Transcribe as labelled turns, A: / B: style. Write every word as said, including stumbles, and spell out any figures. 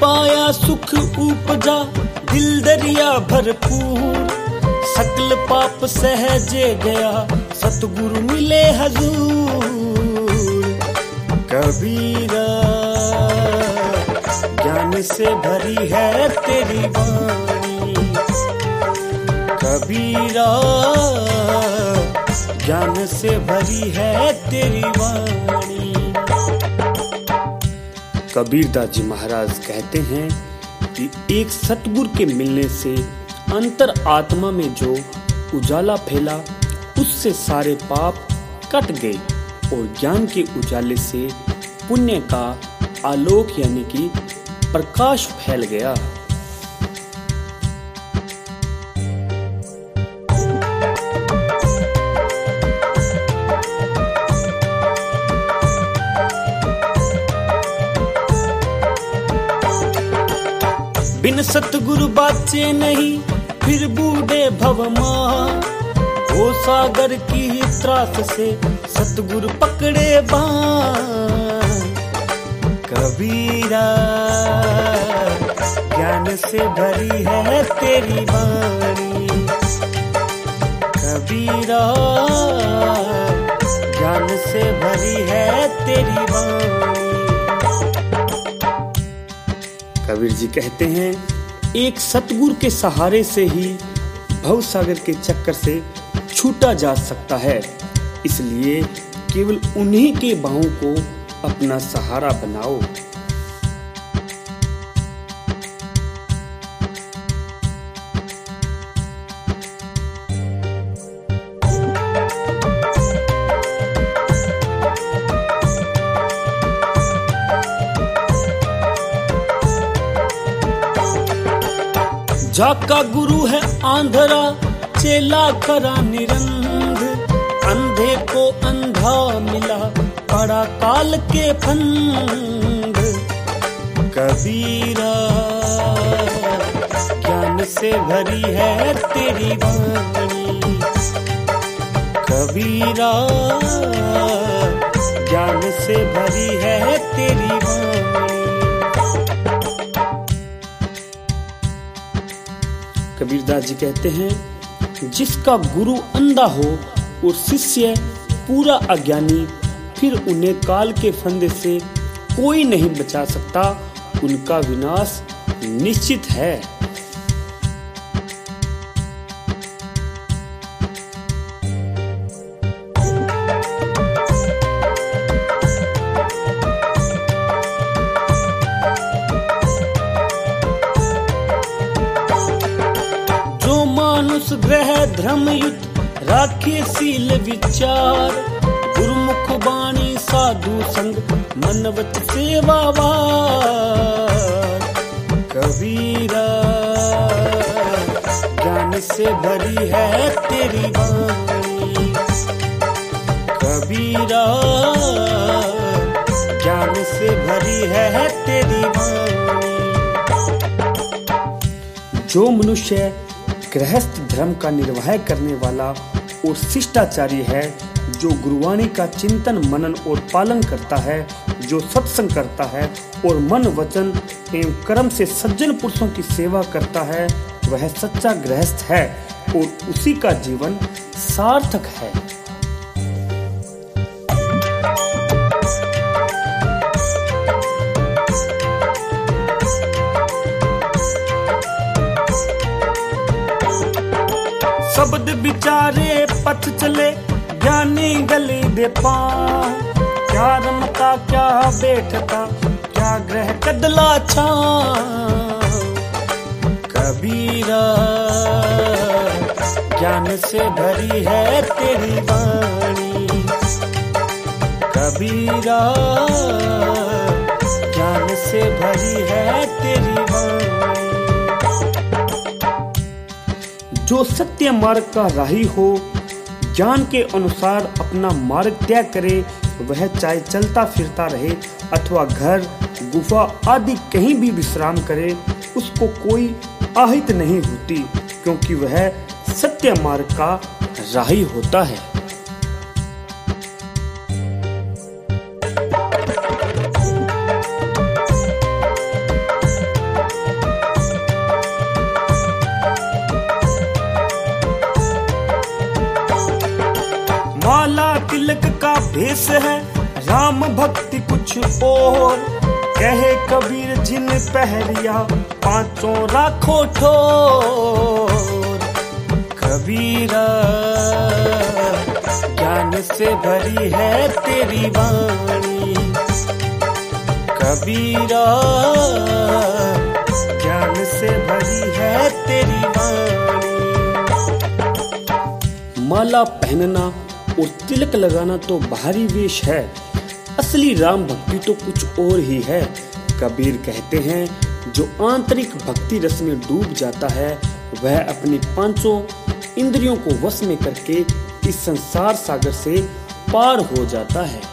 A: पाया सुख उपजा दिल दरिया भरपूर, सकल पाप सहजे गया सतगुरु मिले हजूर। कबीरा ज्ञान से भरी है तेरी वाणी, कबीरा ज्ञान से भरी है तेरी वाणी। कबीरदास जी महाराज कहते हैं कि एक सतगुरु के मिलने से अंतर आत्मा में जो उजाला फैला उससे सारे पाप कट गए और ज्ञान के उजाले से पुण्य का आलोक यानी कि प्रकाश फैल गया। बिन सतगुरु बाचे नहीं फिर बूढ़े भवमा, हो सागर की त्रास से सतगुरु पकड़े बाँ। कबीरा ज्ञान से भरी है तेरी वाणी, कबीरा ज्ञान से भरी है तेरी वाणी। कबीर जी कहते हैं एक सतगुरु के सहारे से ही भव सागर के चक्कर से छूटा जा सकता है, इसलिए केवल उन्हीं के बाहों को अपना सहारा बनाओ। जाका गुरु है आंधरा चेला करा निरंध, अंधे को अंधा मिला पड़ा काल के फंद। कबीरा ज्ञान से भरी है तेरी वाणी, कबीरा ज्ञान से भरी है तेरी वाणी। कबीरदास जी कहते हैं जिसका गुरु अंधा हो और शिष्य पूरा अज्ञानी, फिर उन्हें काल के फंदे से कोई नहीं बचा सकता, उनका विनाश निश्चित है। ग्रह धर्मयुत राखे सील विचार, गुरुमुख बाणी साधु संग मनवत सेवावार। कबीरा ज्ञान से भरी है तेरी वाणी, कबीरा ज्ञान से भरी है तेरी वाणी। जो मनुष्य गृहस्थ धर्म का निर्वाह करने वाला और शिष्टाचारी है, जो गुरुवाणी का चिंतन मनन और पालन करता है, जो सत्संग करता है और मन वचन एवं कर्म से सज्जन पुरुषों की सेवा करता है, वह सच्चा गृहस्थ है और उसी का जीवन सार्थक है। शब्द विचारे पथ चले ज्ञानी गली दे पां, क्या रमता क्या बैठता क्या ग्रह कदला छां। कबीरा ज्ञान से भरी है तेरी वाणी, कबीरा ज्ञान से भरी है तेरी वाणी। जो सत्य मार्ग का राही हो, ज्ञान के अनुसार अपना मार्ग तय करे, वह चाहे चलता फिरता रहे अथवा घर गुफा आदि कहीं भी विश्राम करे, उसको कोई आहित नहीं होती, क्योंकि वह सत्य मार्ग का राही होता है। तिलक का भेष है, राम भक्ति कुछ और। कहे कबीर जिन पहरिया पांचों राखो ठोर। कबीरा ज्ञान से भरी है तेरी वाणी, कबीरा ज्ञान से भरी है तेरी वाणी। माला पहनना और तिलक लगाना तो बाहरी वेश है, असली राम भक्ति तो कुछ और ही है। कबीर कहते हैं जो आंतरिक भक्ति रस में डूब जाता है वह अपनी पांचों इंद्रियों को वश में करके इस संसार सागर से पार हो जाता है।